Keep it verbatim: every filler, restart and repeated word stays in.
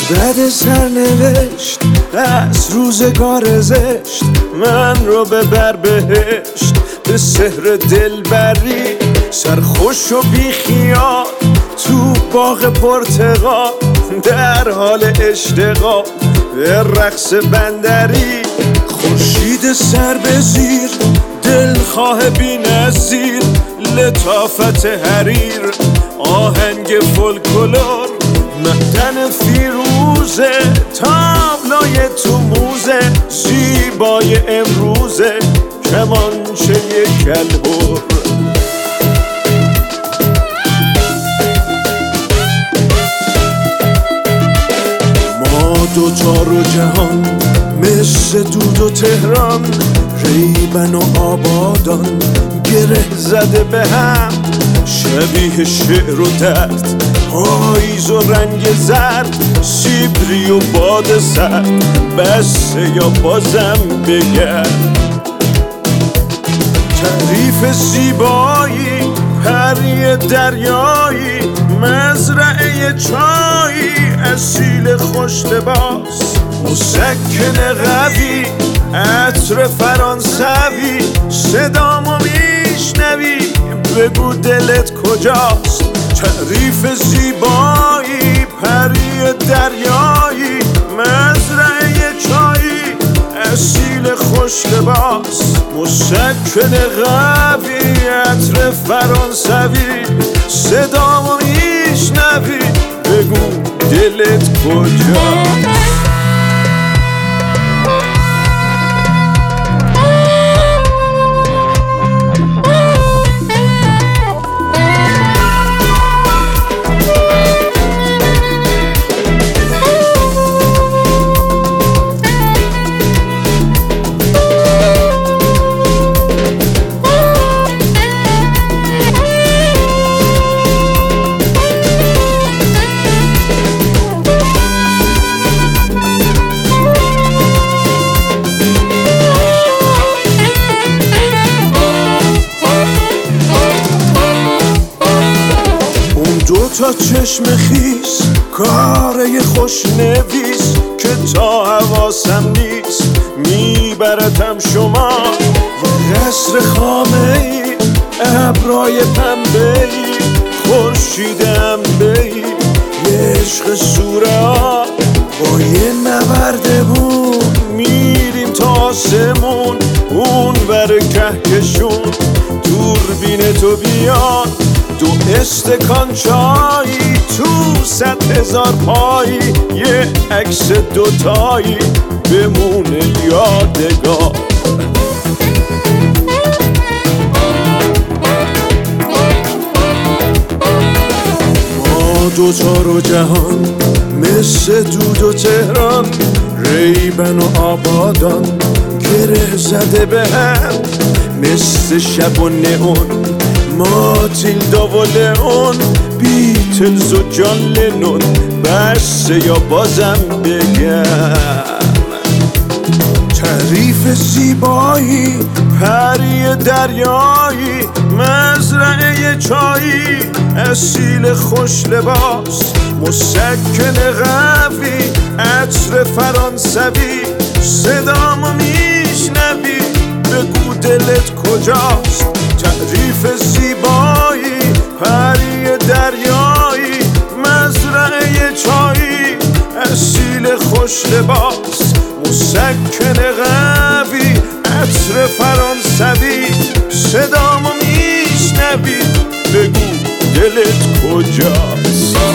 بد سرنوشت از روزگار زشت من رو ببر بهشت به سحر دلبری، سرخوش و بیخیال تو باغ پرتقال، در حال اشتغال به رقص بندری. خورشید سر به زیر دلخواه بی نظیر، لطافت حریر آهنگ فولکلور، معدن فیروزه تابلوی تو موزه، زیبای امروزه کمانچه کلهر. ما دوچار و جهان مثل دود و تهران، ریبن و آبادان گره زده به هم، شبیه شعر و درد پاییز و رنگ زرد، سیبری و باد سرد بسه یا بازم بگرد. تعریف زیبایی پری دریایی، مزرعه چایی اصیل خوش لباس، مسکن قوی عطر فرانسوی، صدامو میشنوی بگو دلت کجاست. تعریف زیبایی پری دریایی، مزرعه چایی اصیل خوش لباس، مسکن قوی عطر فرانسوی، صدامو میشنوی بگو دلت کجاست. دو تا چشم خیس کاره خوش نویس، که تا حواسم نیست میبرتم شما. و قصر خامه ای ابرای پنبه ای، خورشید انبه ای، یه عشق سوره ها با یه نوردمون میریم تا آسمون، اون ور کهکشون دوربین تو بیاد، دو استکان چایی تو صد هزار پایی، یه عکس دوتایی بمونه یادگار. ما دوچار و جهان مثل دود و تهران، ریبن و آبادان گره زده به هم، مثل شب و نئون ماتیلدا و لئون، بیتلز و جان لنون بسه یا بازم بگم. تعریف زیبایی پری دریایی، مزرعه چایی اصیل خوش لباس، مسکن قوی عطر فرانسوی، صدامو میشنوی بگو دلت کجاست. تعریف زیبایی پری دریایی، مزرعه چایی اصیل خوش لباس، مسکن قوی عطر فرانسوی، صدامو میشنوی بگو دلت کجاست.